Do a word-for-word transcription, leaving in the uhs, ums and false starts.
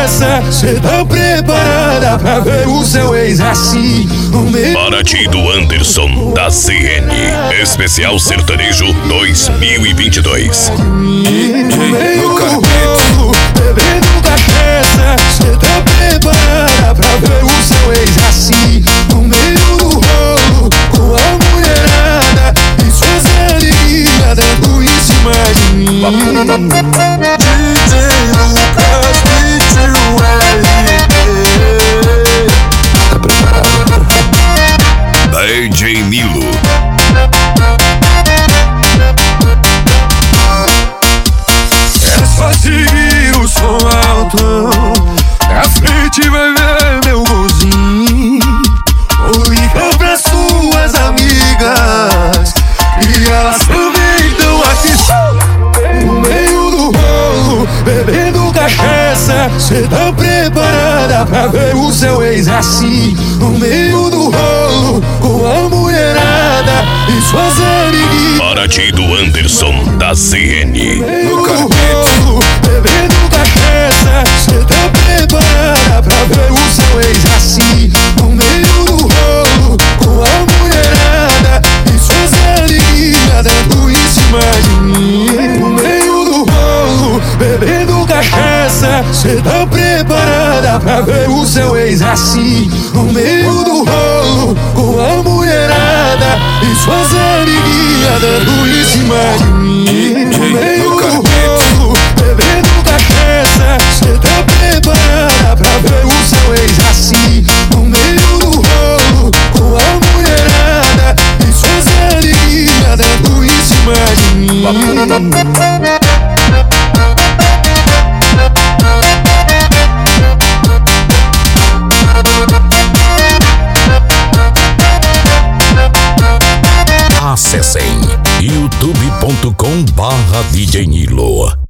cachaça, cê tá preparada pra ver o seu ex assim no meio. Para ti do Anderson da C N, Especial Sertanejo dois mil e vinte e dois. No meio do rolo, bebendo cachaça, cê tá preparada pra ver o seu ex assim no meio do rolo, com a mulherada e suas alegrias dando em cima de mim. D J Lucas, D J L Tá preparado? D J Nilo. É só seguir o som alto, na frente vai ver meu golzinho. Ou liga pra suas amigas e elas também estão aqui. No meio do rolo, bebendo cachaça, cê tá preparada pra ver o seu ex assim no meio do rolo, com a mulherada e suas amiguinhas. Para ti do Anderson da C N. No rolo, bebendo cachaça, cê tá preparada pra ver o seu ex assim no meio do rolo, com a mulherada e suas alegrias dando em cima de mim. No meio do rolo, bebendo cachaça, cê tá preparada pra ver o seu ex assim no meio do rolo, com a mulherada e suas amiguinhas dando em cima de mim. No meio do rolo, bebendo cachaça, cê tá preparada pra ver o seu ex assim no meio do rolo, com a mulherada e suas alegrias dando em cima de mim. Acessem youtube ponto com barra D J Nilo.